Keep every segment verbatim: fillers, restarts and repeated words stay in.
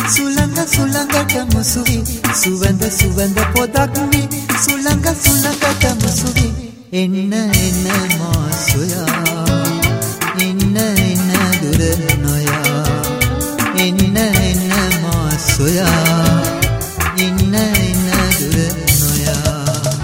සුළඟ සුළඟට මුසුවි සුවඳ සුවඳ පොදක් වී සුළඟ සුළඟට මුසුවි එන්න එන්න මා සොයා එන්න එන්න දුර නොයා එන්න එන්න මා සොයා එන්න එන්න දුර නොයා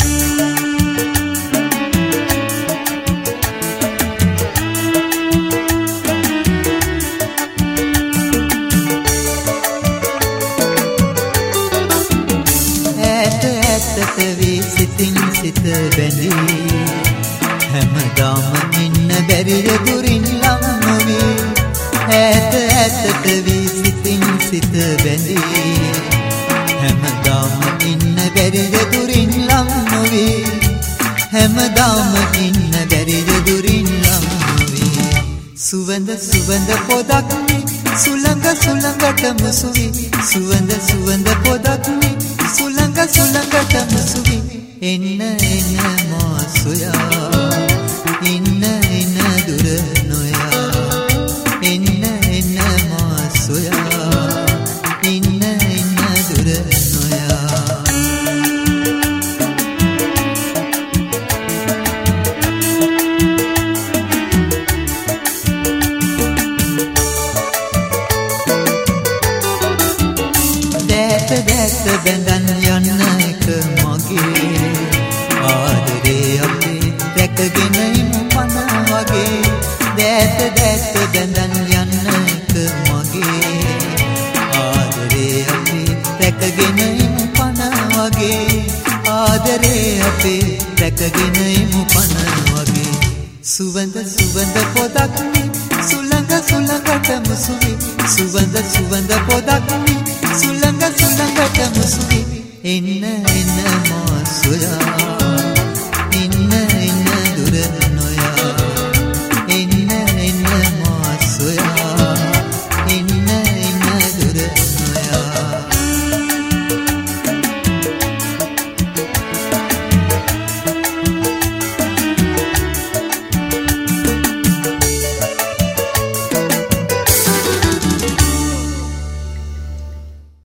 ඇතට වී සිතින් සිත බැඳී හැමදාම ඉන්න බැරිය දුරින් ලම් නොවී ඇත ඇතට වී සිතින් සිත බැඳී හැමදාම ඉන්න බැරිය දුරින් ලම් නොවී හැමදාම ඉන්න බැරිය දුරින් ලම් නොවී සුවඳ සුවඳ පොදක් වී සුළඟ සුළඟට මුසුවි සුවඳ සුවඳ පොදක් වී සුළඟ සුළඟට මුසුවි එන්න එන්න මා සොයා එන්න එන්න දුර නොයා එන්න එන්න මා සොයා එන්න එන්න දුර නොයා දැත දැත බැඳන් යන්න එක මගේ ආදරේ අපේ රැකගෙන ඉමු පන වගේ දැත දැත බැඳන් යන්න එක මගේ ආදරේ අපේ රැකගෙන ඉමු පන වගේ ආදරේ අපේ රැකගෙන ඉමු පන වගේ සුවඳ සුවඳ පොදක් වී සුළඟ සුළඟට මුසුවි සුවඳ සුවඳ පොදක්